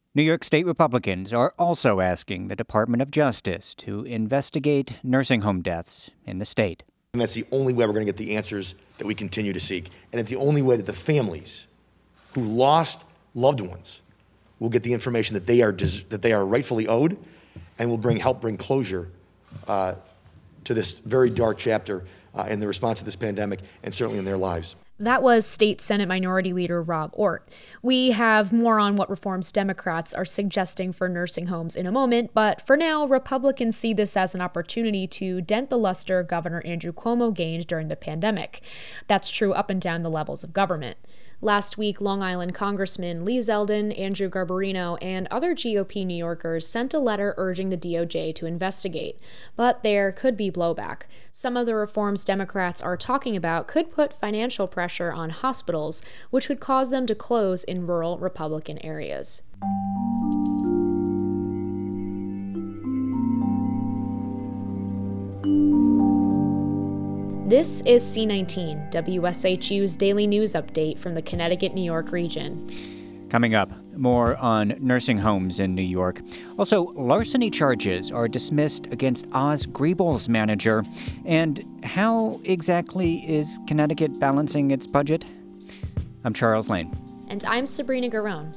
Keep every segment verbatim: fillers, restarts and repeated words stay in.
New York State Republicans are also asking the Department of Justice to investigate nursing home deaths in the state. And that's the only way we're going to get the answers that we continue to seek. And it's the only way that the families who lost loved ones will get the information that they are des- that they are rightfully owed, and will bring help bring closure uh, to this very dark chapter uh, in the response to this pandemic, and certainly in their lives. That was State Senate Minority Leader Rob Ortt. We have more on what reforms Democrats are suggesting for nursing homes in a moment, but for now, Republicans see this as an opportunity to dent the luster Governor Andrew Cuomo gained during the pandemic. That's true up and down the levels of government. Last week, Long Island Congressman Lee Zeldin, Andrew Garbarino, and other G O P New Yorkers sent a letter urging the D O J to investigate. But there could be blowback. Some of the reforms Democrats are talking about could put financial pressure on hospitals, which could cause them to close in rural Republican areas. This is C nineteen, W S H U's daily news update from the Connecticut-New York region. Coming up, more on nursing homes in New York. Also, larceny charges are dismissed against Oz Griebel's manager. And how exactly is Connecticut balancing its budget? I'm Charles Lane. And I'm Sabrina Garone.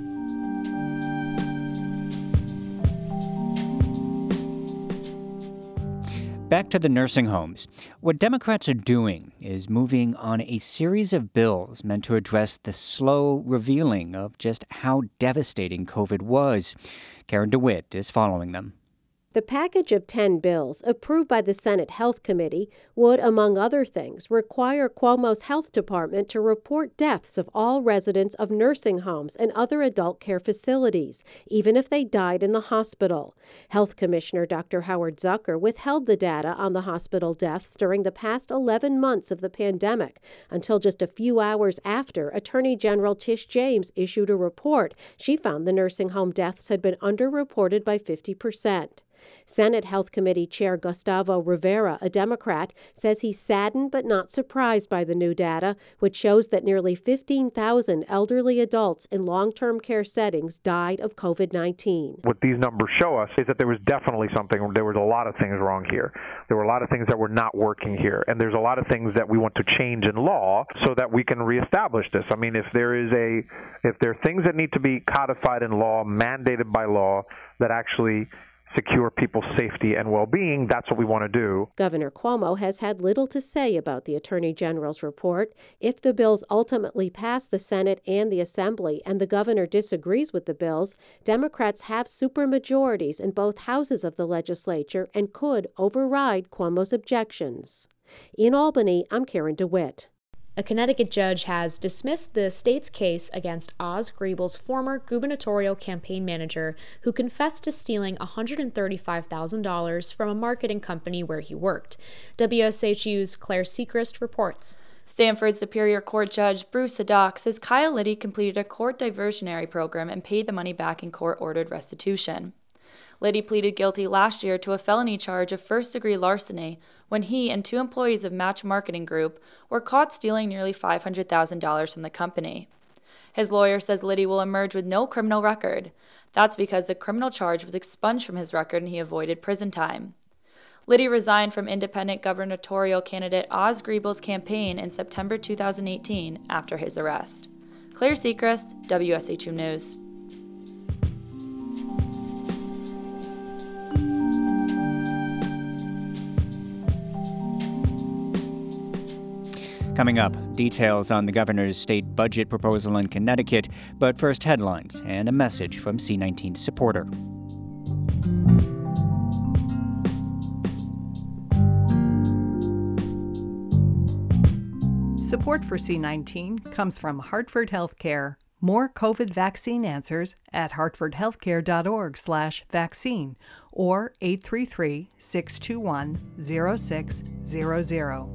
Back to the nursing homes. What Democrats are doing is moving on a series of bills meant to address the slow revealing of just how devastating COVID was. Karen DeWitt is following them. The package of ten bills approved by the Senate Health Committee would, among other things, require Cuomo's health department to report deaths of all residents of nursing homes and other adult care facilities, even if they died in the hospital. Health Commissioner Doctor Howard Zucker withheld the data on the hospital deaths during the past eleven months of the pandemic, until just a few hours after Attorney General Tish James issued a report. She found the nursing home deaths had been underreported by fifty percent. Senate Health Committee Chair Gustavo Rivera, a Democrat, says he's saddened but not surprised by the new data, which shows that nearly fifteen thousand elderly adults in long-term care settings died of COVID nineteen. What these numbers show us is that there was definitely something, there was a lot of things wrong here. There were a lot of things that were not working here, and there's a lot of things that we want to change in law so that we can reestablish this. I mean, if there is a, if there are things that need to be codified in law, mandated by law, that actually secure people's safety and well-being, that's what we want to do. Governor Cuomo has had little to say about the Attorney General's report. If the bills ultimately pass the Senate and the Assembly and the governor disagrees with the bills, Democrats have supermajorities in both houses of the legislature and could override Cuomo's objections. In Albany, I'm Karen DeWitt. A Connecticut judge has dismissed the state's case against Oz Griebel's former gubernatorial campaign manager, who confessed to stealing one hundred thirty-five thousand dollars from a marketing company where he worked. W S H U's Claire Sechrist reports. Stamford Superior Court Judge Bruce Haddock says Kyle Liddy completed a court diversionary program and paid the money back in court-ordered restitution. Liddy pleaded guilty last year to a felony charge of first-degree larceny when he and two employees of Match Marketing Group were caught stealing nearly five hundred thousand dollars from the company. His lawyer says Liddy will emerge with no criminal record. That's because the criminal charge was expunged from his record and he avoided prison time. Liddy resigned from independent gubernatorial candidate Oz Griebel's campaign in September two thousand eighteen after his arrest. Claire Sechrist, W S H U News. Coming up, details on the governor's state budget proposal in Connecticut, but first headlines and a message from C nineteen supporter. Support for C nineteen comes from Hartford Healthcare. More COVID vaccine answers at hartfordhealthcare.org slash vaccine or eight three three, six two one, zero six zero zero.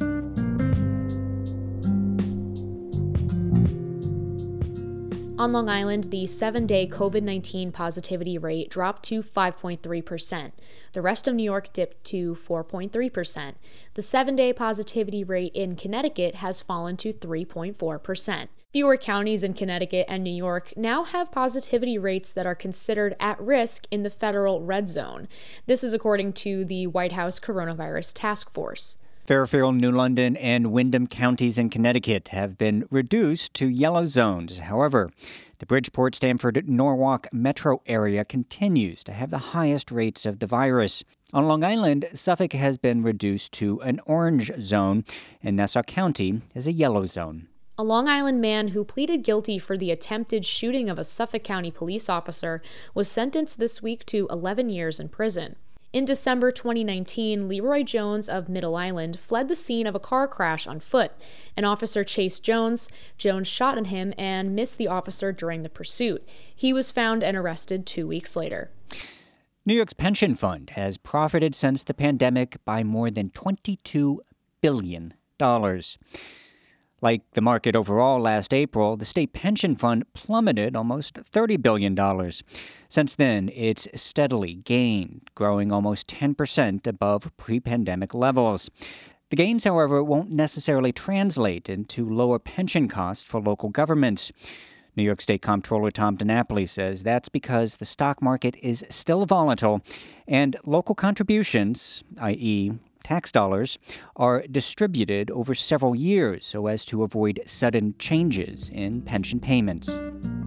On Long Island, the seven-day COVID nineteen positivity rate dropped to five point three percent. The rest of New York dipped to four point three percent. The seven-day positivity rate in Connecticut has fallen to three point four percent. Fewer counties in Connecticut and New York now have positivity rates that are considered at risk in the federal red zone. This is according to the White House Coronavirus Task Force. Fairfield, New London, and Windham counties in Connecticut have been reduced to yellow zones. However, the Bridgeport, Stamford, Norwalk metro area continues to have the highest rates of the virus. On Long Island, Suffolk has been reduced to an orange zone, and Nassau County is a yellow zone. A Long Island man who pleaded guilty for the attempted shooting of a Suffolk County police officer was sentenced this week to eleven years in prison. In December twenty nineteen, Leroy Jones of Middle Island fled the scene of a car crash on foot. An officer chased Jones. Jones shot at him and missed the officer during the pursuit. He was found and arrested two weeks later. New York's pension fund has profited since the pandemic by more than twenty-two billion dollars. Like the market overall last April, the state pension fund plummeted almost thirty billion dollars. Since then, it's steadily gained, growing almost ten percent above pre-pandemic levels. The gains, however, won't necessarily translate into lower pension costs for local governments. New York State Comptroller Tom DiNapoli says that's because the stock market is still volatile and local contributions, that is, tax dollars, are distributed over several years so as to avoid sudden changes in pension payments.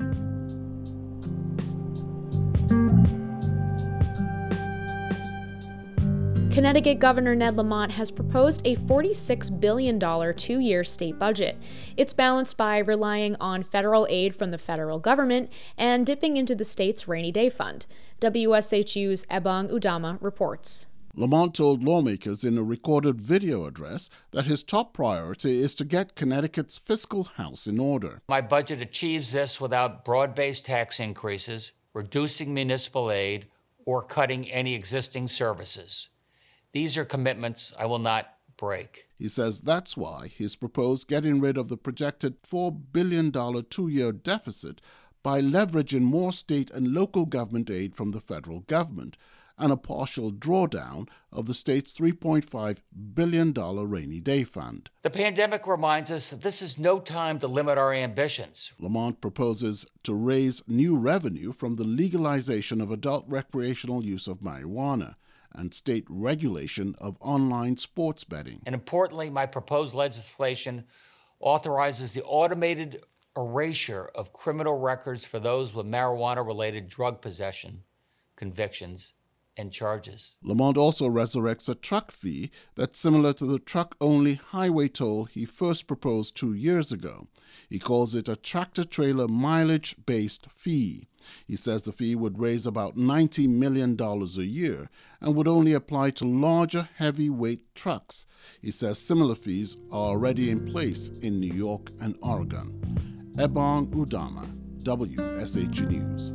Connecticut Governor Ned Lamont has proposed a forty-six billion dollars two-year state budget. It's balanced by relying on federal aid from the federal government and dipping into the state's rainy day fund. W S H U's Ebong Udama reports. Lamont told lawmakers in a recorded video address that his top priority is to get Connecticut's fiscal house in order. My budget achieves this without broad-based tax increases, reducing municipal aid, or cutting any existing services. These are commitments I will not break. He says that's why he's proposed getting rid of the projected four billion dollars two-year deficit by leveraging more state and local government aid from the federal government and a partial drawdown of the state's three point five billion dollars rainy day fund. The pandemic reminds us that this is no time to limit our ambitions. Lamont proposes to raise new revenue from the legalization of adult recreational use of marijuana and state regulation of online sports betting. And importantly, my proposed legislation authorizes the automated erasure of criminal records for those with marijuana-related drug possession convictions and charges. Lamont also resurrects a truck fee that's similar to the truck-only highway toll he first proposed two years ago. He calls it a tractor-trailer mileage-based fee. He says the fee would raise about ninety million dollars a year and would only apply to larger, heavyweight trucks. He says similar fees are already in place in New York and Oregon. Ebong Udama, W S H U News.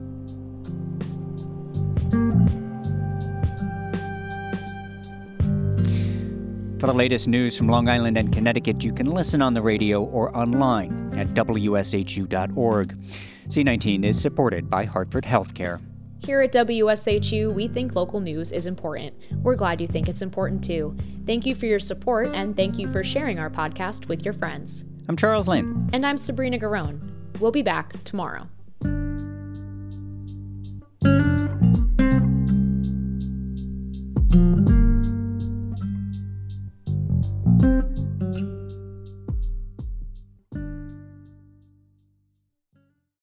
For the latest news from Long Island and Connecticut, you can listen on the radio or online at W S H U dot org. C nineteen is supported by Hartford Healthcare. Here at W S H U, we think local news is important. We're glad you think it's important too. Thank you for your support, and thank you for sharing our podcast with your friends. I'm Charles Lynn. And I'm Sabrina Garone. We'll be back tomorrow.